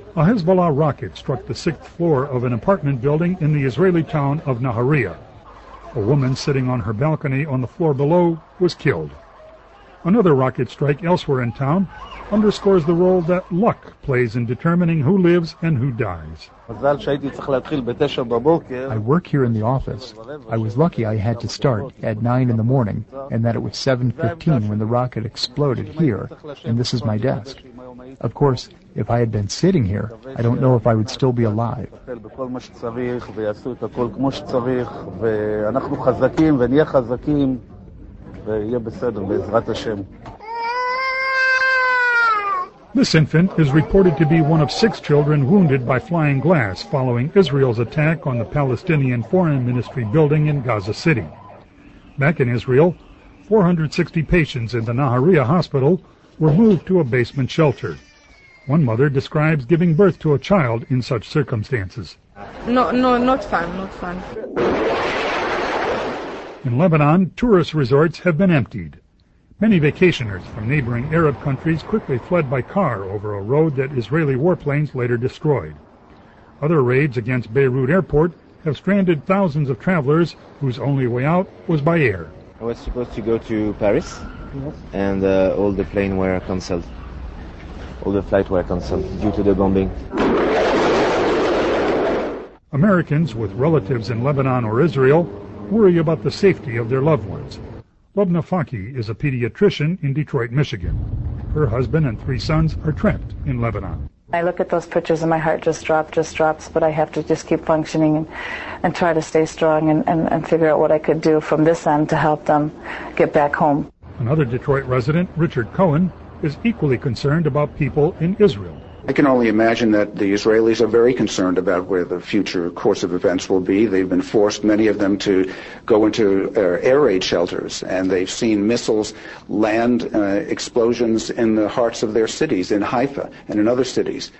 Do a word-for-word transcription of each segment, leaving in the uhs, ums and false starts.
A Hezbollah rocket struck the sixth floor of an apartment building in the Israeli town of Nahariya. A woman sitting on her balcony on the floor below was killed. Another rocket strike elsewhere in town underscores the role that luck plays in determining who lives and who dies. I work here in the office. I was lucky I had to start at nine in the morning and that it was seven fifteen when the rocket exploded here, and this is my desk. Of course, if I had been sitting here, I don't know if I would still be alive. This infant is reported to be one of six children wounded by flying glass following Israel's attack on the Palestinian Foreign Ministry building in Gaza City. Back in Israel, four hundred sixty patients in the Nahariya hospital were moved to a basement shelter. One mother describes giving birth to a child in such circumstances. No, no, not fun, not fun. In Lebanon, tourist resorts have been emptied. Many vacationers from neighboring Arab countries quickly fled by car over a road that Israeli warplanes later destroyed. Other raids against Beirut airport have stranded thousands of travelers whose only way out was by air. I was supposed to go to Paris, and uh, all the planes were cancelled. All the flights were cancelled due to the bombing. Americans with relatives in Lebanon or Israel worry about the safety of their loved ones. Lubna Faki is a pediatrician in Detroit, Michigan. Her husband and three sons are trapped in Lebanon. I look at those pictures and my heart just drops, just drops, but I have to just keep functioning and, and try to stay strong and, and, and figure out what I could do from this end to help them get back home. Another Detroit resident, Richard Cohen, is equally concerned about people in Israel. I can only imagine that the Israelis are very concerned about where the future course of events will be. They've been forced, many of them, to go into uh, air raid shelters, and they've seen missiles land uh, explosions in the hearts of their cities, in Haifa and in other cities.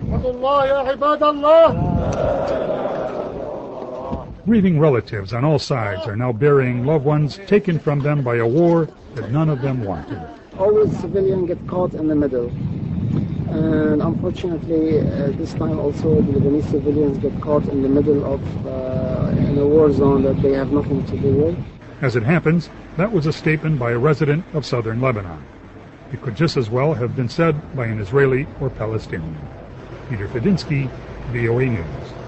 Grieving relatives on all sides are now burying loved ones taken from them by a war that none of them wanted. Always civilians get caught in the middle. And unfortunately, uh, this time also the Lebanese civilians get caught in the middle of uh, in a war zone that they have nothing to do with. As it happens, that was a statement by a resident of southern Lebanon. It could just as well have been said by an Israeli or Palestinian. Peter Fedinsky, V O A News.